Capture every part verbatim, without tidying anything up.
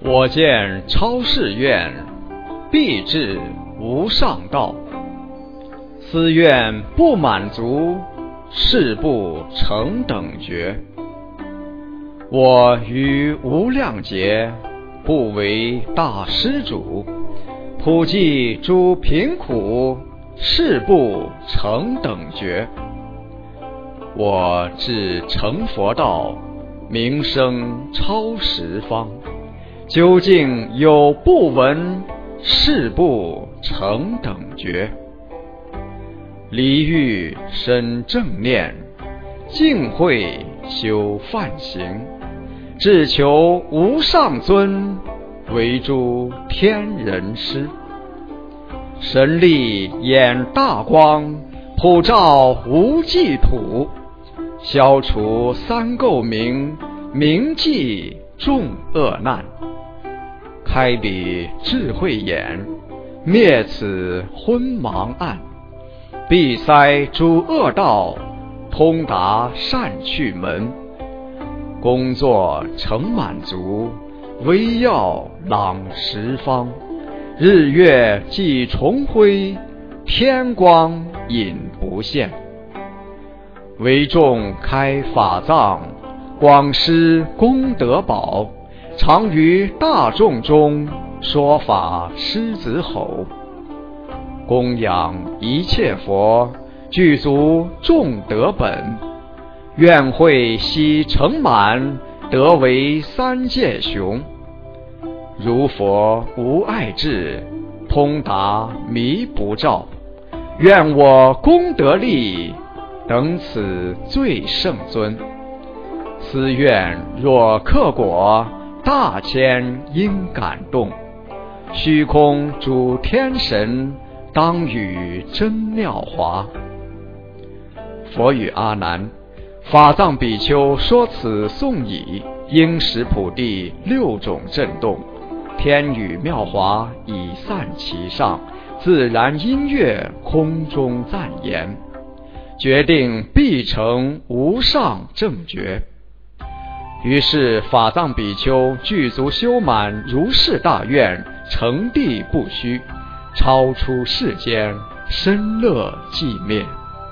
我见超世愿，必至无上道。思愿不满足，誓不成等觉。我于无量劫，不为大施主，普济诸贫苦，誓不成等觉。我至成佛道，名声超十方。究竟有不闻，誓不成等觉。离欲生正念，净慧修梵行，只求无上尊，为诸天人师。神力眼大光，普照无际土，消除三垢名，铭记众恶难。开彼智慧眼，灭此昏盲暗，闭塞诸恶道，通达善趣门。工作成满足，微耀朗十方。日月既重辉，天光隐不现。为众开法藏，广施功德宝，常于大众中说法狮子吼。供养一切佛，具足众德本。愿会悉成满，得为三界雄。如佛无碍智，通达迷不照。愿我功德力，等此最胜尊。思愿若克果，大千应感动。虚空诸天神，当与真妙华。佛语阿难：法藏比丘说此颂已，应识普地六种震动，天雨妙华已散其上，自然音乐空中赞言，决定必成无上正觉。于是法藏比丘具足修满如是大愿，成地不虚，超出世间，身乐寂灭。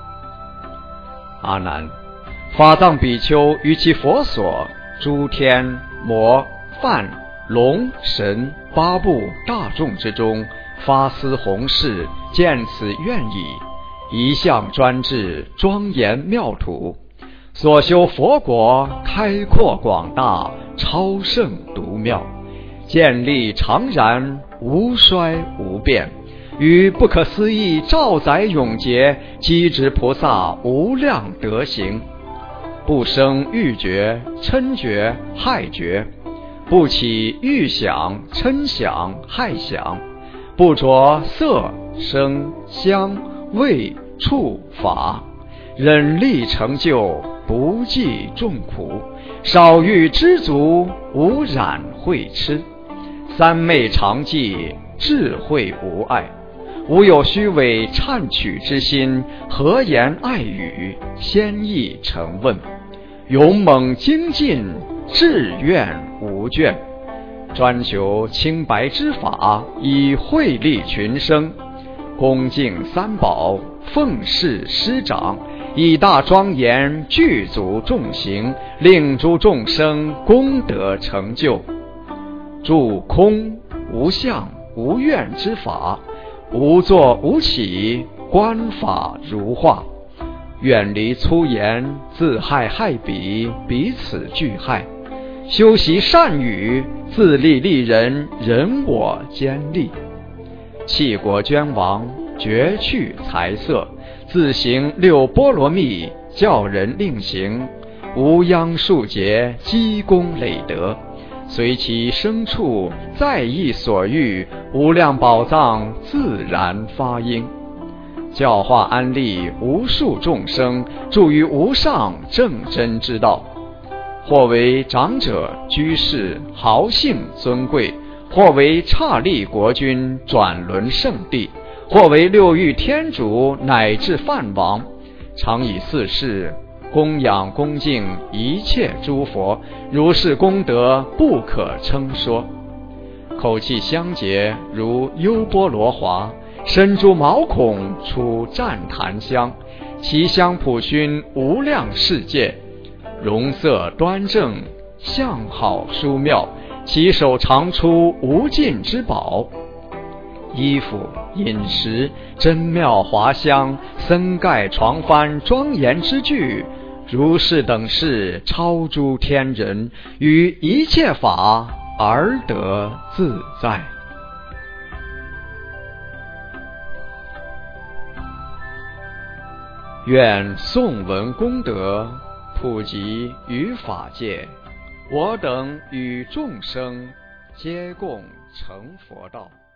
阿难，法藏比丘于其佛所，诸天魔梵龙神八部大众之中，发思弘誓，见此愿已，一向专制，庄严妙土。所修佛国开阔广大，超胜独妙，建立常然，无衰无变，于不可思议兆载永劫，积植菩萨无量德行，不生欲觉、嗔觉、害觉，不起欲想、嗔想、害想，不着色、声、香、味、触、法，忍力成就，不计众苦，少欲知足，无染慧痴，三昧常寂，智慧无碍，无有虚伪忏取之心，和言爱语，先意成问，勇猛精进，志愿无倦，专求清白之法，以惠利群生，恭敬三宝，奉事师长，以大庄严具足众行，令诸众生功德成就。住空无相无愿之法，无作无起，观法如画，远离粗言，自害害彼，彼此俱害。修习善语，自利利人，人我兼利。弃国捐王，绝去财色，自行六波罗蜜，教人令行，无央数劫，积功累德，随其生处，在意所欲，无量宝藏自然发音，教化安利无数众生，住于无上正真之道。或为长者居士豪姓尊贵，或为刹利国君转轮圣地，或为六欲天主乃至梵王，常以四事供养恭敬一切诸佛，如是功德不可称说。 口气香洁如优波罗华，身珠毛孔出湛檀香，其香普熏无量世界。容色端正，相好殊妙，其手常出无尽之宝。衣服饮食珍妙华香，僧盖床幡庄严之具，如是等事超诸天人，于一切法而得自在。愿颂闻功德普及于法界，我等与众生皆共成佛道。